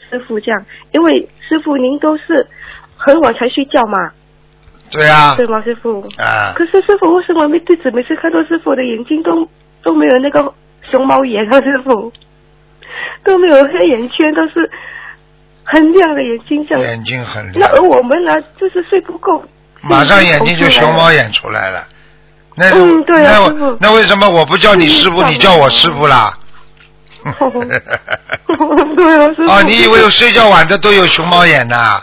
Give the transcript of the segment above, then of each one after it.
师傅这样，因为师傅您都是很晚才睡觉嘛。 对啊。 对吗，师傅？ 啊。 可是师傅为什么弟子每次看到师傅的眼睛都没有那个熊猫眼啊？师傅都没有黑眼圈，都是很亮的眼睛，这样。 眼睛很亮。 那而我们呢，就是睡不够， 马上眼睛就熊猫眼出来了。 对啊， 那为什么我不叫你师傅，你叫我师傅啦？ 对啊，师傅。 哦，你以为有睡觉晚的都有熊猫眼呐？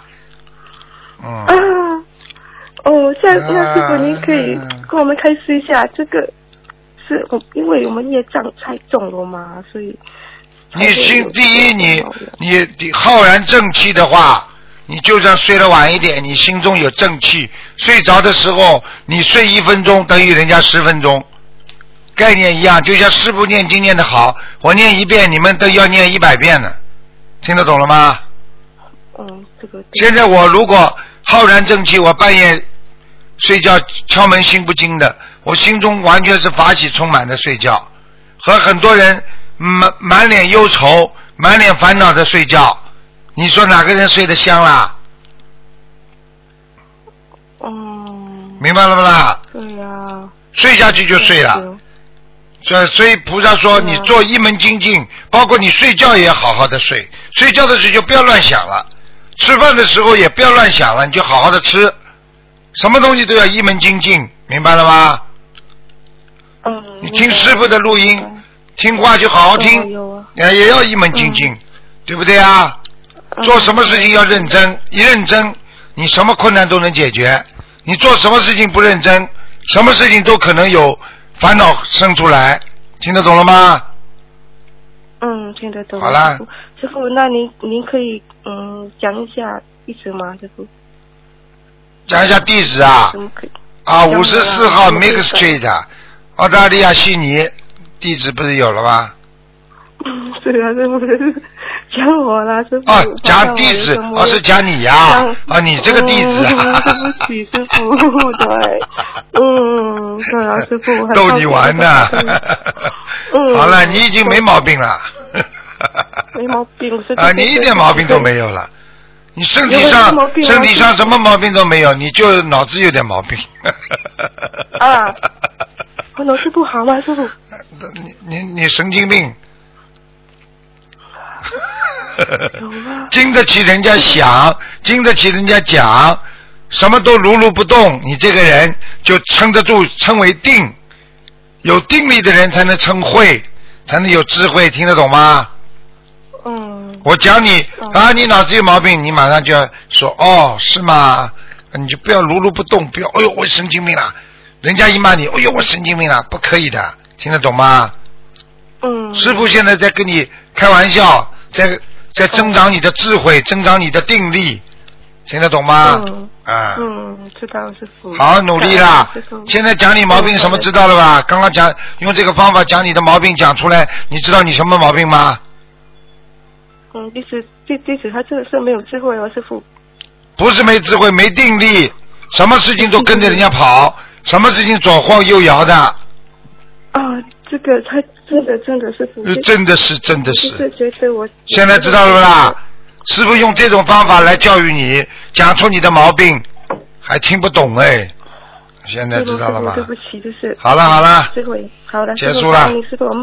这样师傅您可以跟我们开示一下，这个是因为我们业障太重了嘛，所以。 你第一，你浩然正气的话，你就算睡得晚一点，你心中有正气，睡着的时候你睡1分钟等于人家10分钟，概念一样，就像师父念经念得好，我念1遍，你们都要念100遍呢，听得懂了吗？ 这个。 现在我如果浩然正气，我半夜睡觉敲门心不惊的，我心中完全是法喜充满的睡觉，和很多人满脸忧愁、满脸烦恼的睡觉，你说哪个人睡得香啦？明白了不啦？ 对呀。 睡下去就睡了。所以菩萨说，你做一门精进，包括你睡觉也好好的睡，睡觉的时候就不要乱想了，吃饭的时候也不要乱想了，你就好好的吃，什么东西都要一门精进，明白了吗？你听师父的录音。听话就好好听，也要一门精进，对不对啊？做什么事情要认真，一认真，你什么困难都能解决。你做什么事情不认真，什么事情都可能有烦恼生出来，听得懂了吗？ 听得懂。 好了， 师傅，那您可以讲一下地址吗？师傅。 讲一下地址啊？54号 Make Street， 澳大利亚悉尼。地址不是有了吗？ 是啊，师傅讲我啦，师傅。 讲地址，是讲你呀？你这个地址啊。 对不起，师傅，对。对啊，师傅。 逗你玩呢。好了，你已经没毛病了。 没毛病， 你一点毛病都没有了。你身体上什么毛病都没有，你就脑子有点毛病。 我脑子不好吗，师傅？ 你神经病。经得起人家想，经得起人家讲，什么都如如不动，你这个人就撑得住，称为定。有定力的人才能称慧，才能有智慧，听得懂吗？我讲你你脑子有毛病，你马上就要说是吗？你就不要如如不动，不要我神经病了。人家一骂你，我神经病了，不可以的，听得懂吗？师父现在在跟你开玩笑，在增长你的智慧，增长你的定力，听得懂吗？ 知道师父。 好努力啦！现在讲你毛病什么知道了吧？刚刚讲用这个方法讲你的毛病讲出来，你知道你什么毛病吗？ 弟子他真的是没有智慧哦，师父。 不是没智慧，没定力，什么事情都跟着人家跑。什么事情左晃右摇的？ 这个他真的是真的是。 就是觉得我现在知道了不啦？师父用这种方法来教育你，讲出你的毛病，还听不懂哎。现在知道了吗？ 对不起，就是。 好了， 师父，好了， 结束了。